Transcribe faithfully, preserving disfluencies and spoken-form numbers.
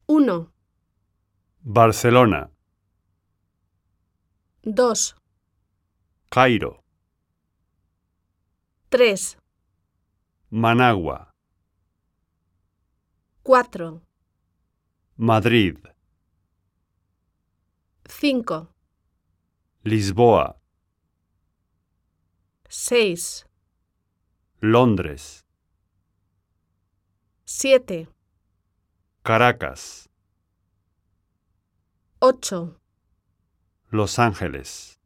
Uno, Barcelona, dos, Cairo, tres, Managua, cuatro, Madrid, cinco, Lisboa, seis, Londres, siete, Caracas, ocho, Los Ángeles.